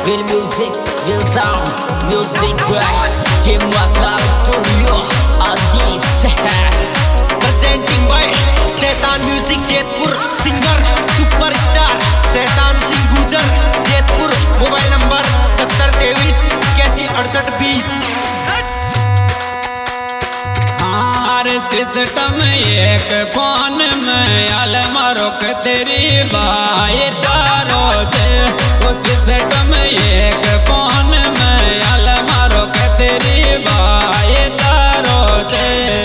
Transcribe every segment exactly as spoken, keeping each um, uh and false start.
Will music, will sound, music right. Team Wakal Studio, Agis. Presenting by Saitan Music Jetpur, singer superstar Saitan Singh Gujar, Jetpur. Mobile number सत्तर तेईस इक्यासी अड़सठ बीस। System एक phone में अलमारो के तेरी बाई तारो से, वो सिस्टम एक फोन में अलमारो के तेरी बाई तारो से।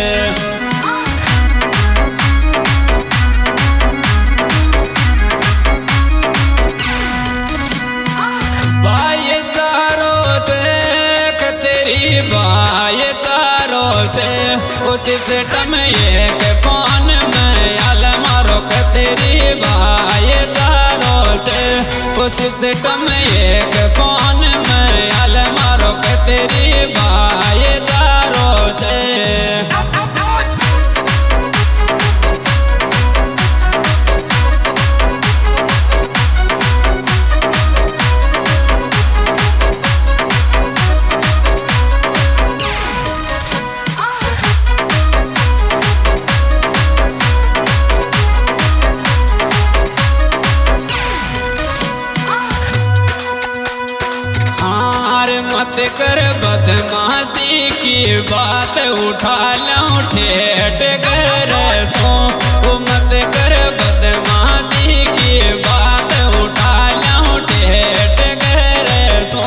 बाई तारो देख तेरी बाई तारो से, वो सिस्टम एक फोन में अलमारो के तेरी बाई तारो से, वो सिस्टम एक फोन में अलमारो के तेरी बाई तारो से। मत कर बदमाशी की बात उठा लूं ठेठ कर सो, मत कर बदमाशी की बात उठा लूं ठेठ कर सो।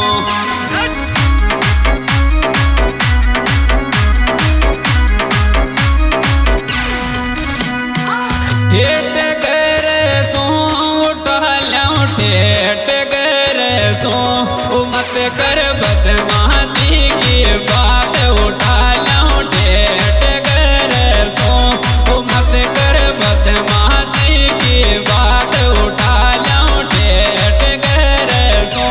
ठेठ कर सो उठा लूं ठेठ कर सो, मत कर बदमाशी की बात उठा लूं ठेठ कर सो, मत कर बदमाशी की बात उठा लूं ठेठ कर सो।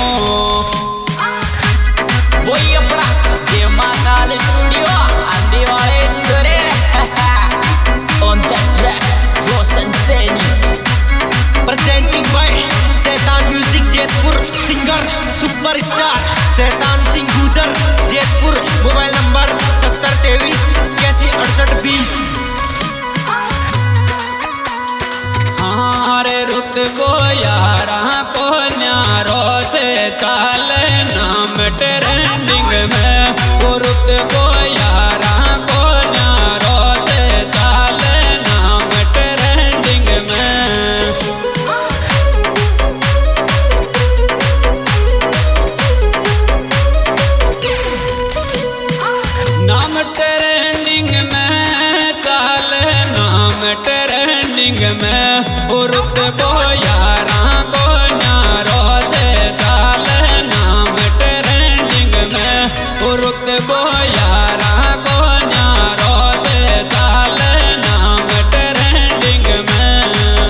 वही अपना Team Wakal Studio, Andi Wale Chore. On that track, Roshan Saini. Presenting by Saitan Music Jetpur, singer superstar Saitan Singh Gujar, Jetpur. Mobile number सत्तर तेईस इक्यासी अड़सठ बीस। हारे रुत गो यारा को न्यारो से चाल नाम ट्रेंडिंग में, वो रुत गो यारा को न्यारो से चाल नाम ट्रेंडिंग में। नाम ट्रेंडिंग में चाल नाम ट्रेंडिंग में, उर्त बो यारा को न्यारो से चाल नाम ट्रेंडिंग में, उर्त बो यारा को न्यारो से चाल नाम ट्रेंडिंग में।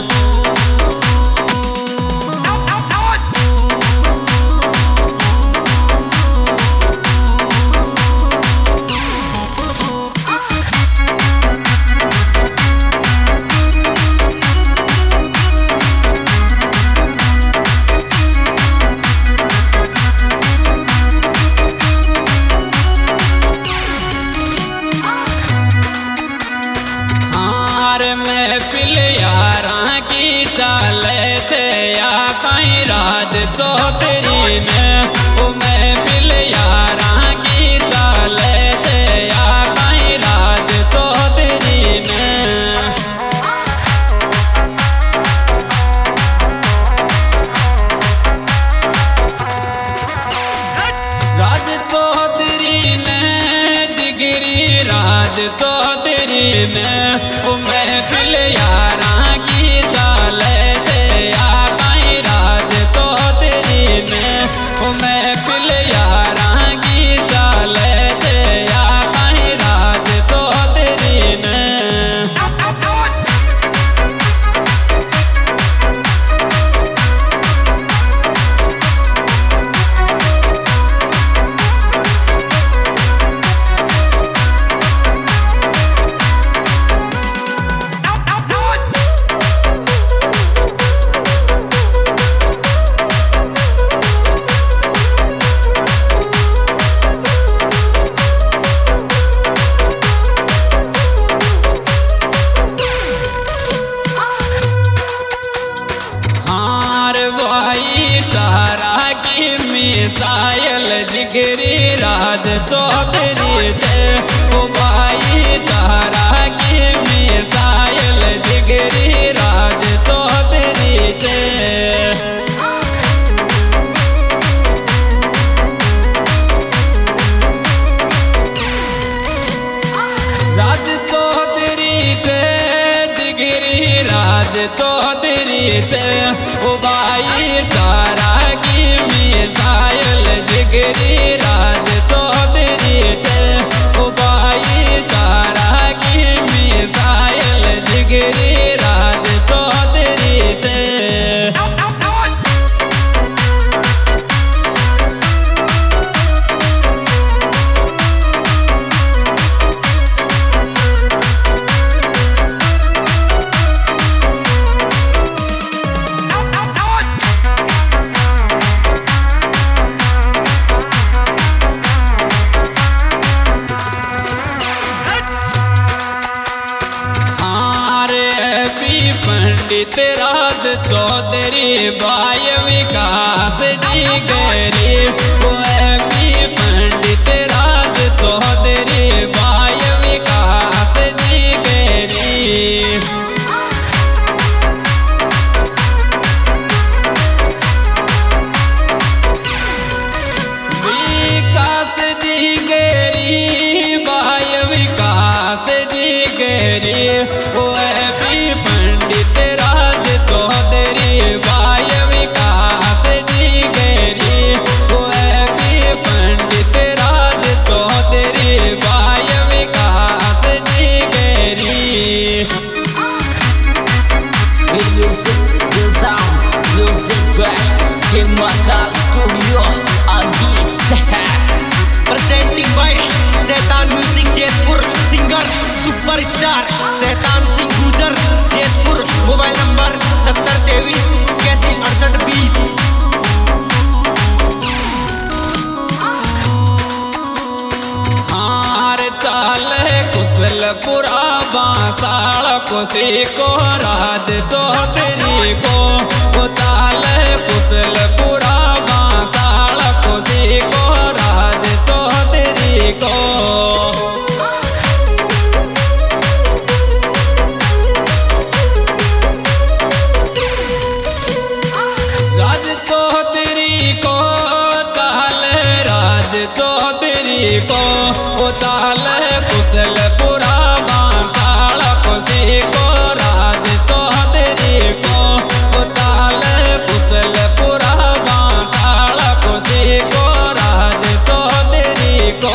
महफिल यारा की चाले थे या कहीं राज चौधरी में, ओ महफिल यारा की चाले थे या कहीं राज चौधरी में। राज चौधरी ने जिगरी राज चौधरी ने, ओ महफिल यारा की चाले थे या कहीं राज चौधरी में, ओ महफिल यारा की चाले थे या कहीं राज चौधरी में। मिसाइल जिगरी राज चौधरी छे ओ भाई तारा की मिसाइल जिगरी राज चौधरी छे। राज चौधरी छे जिगरी राज चौधरी छे ओ भाई तारा की मिसाइल जिगरी राज चौधरी छे ओ भाई तारा की मिसाइल जिगरी राज चौधरी छे। पंडित राज चौधरी भाई विकास जिगरी ओ पंडित राज चौधरी भाई विकास जिगरी। विकास जिगरी भाई विकास जिगरी ओ पंडित राज चौधरी भाई विकास जिगरी ओ पंडित राज चौधरी भाई विकास जिगरी। Music, good sound, music back, Team Makal Studio, on this. presenting by Saitan music Jaipur singer superstar Saitan Singh गुजर जयपुर। मोबाइल नंबर सत्तर तेईस इक्यासी अड़सठ बीस। हार चाल कुशलपुरा बांसाड़ कुशी को राज चौधरी को ओ चाल कुशलपुरा बांसाड़ कुशी को राज चौधरी को। राज चौधरी को चाल राज चौधरी को ओ चाल कुशलपुरा बांसाड़ कुशी को राज चौधरी को ओ चाल कुशलपुरा बांसाड़ कुशी को राज चौधरी को।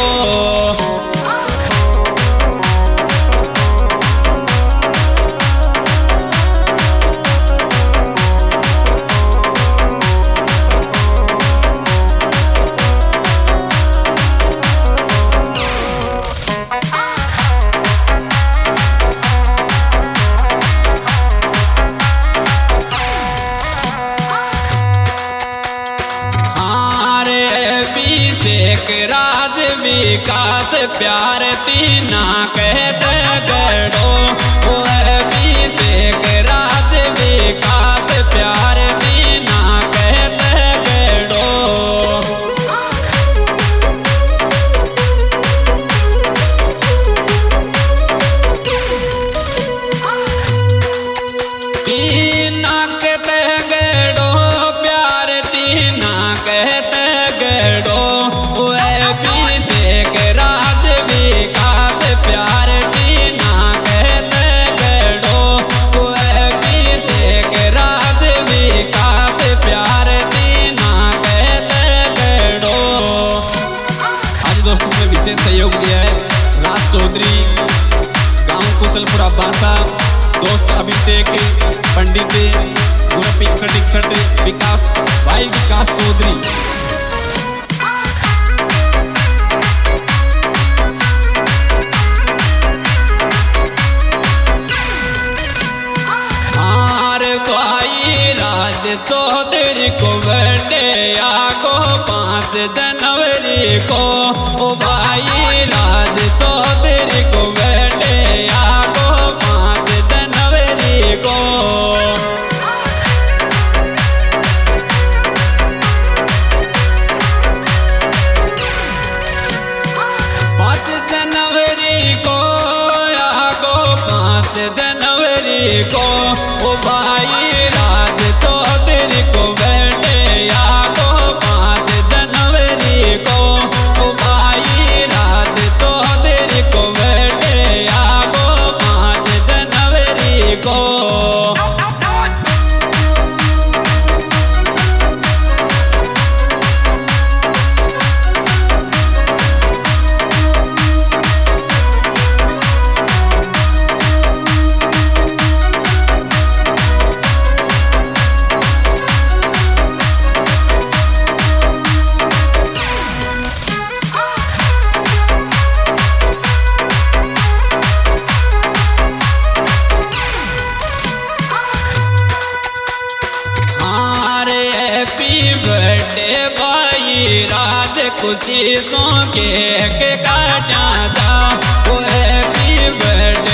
शेख राज विकास प्यार तीना कहते गड़ो ओ शेख राज विकास प्यार तीना कहते गड़ो। तीना कहते गड़ो प्यार तीना कहते गड़ो शेख राज विकास प्यार तीना कहते गड़ो शेख राज विकास प्यार तीना कहते गड़ो। आज दोस्तों में विशेष सहयोग दिया है राज चौधरी गांव कुशलपुरा बांसा, दोस्त अभिषेक पंडित ग्रुप इकसठ इकसठ विकास भाई विकास चौधरी। राज चौधरी को बर्थडे आगो पाँच जनवरी को ओ भाई राज चौधरी को बर्थडे आगो पाँच जनवरी को। भाई रात खुशी तो के काटा था वो हैप्पी बर्थडे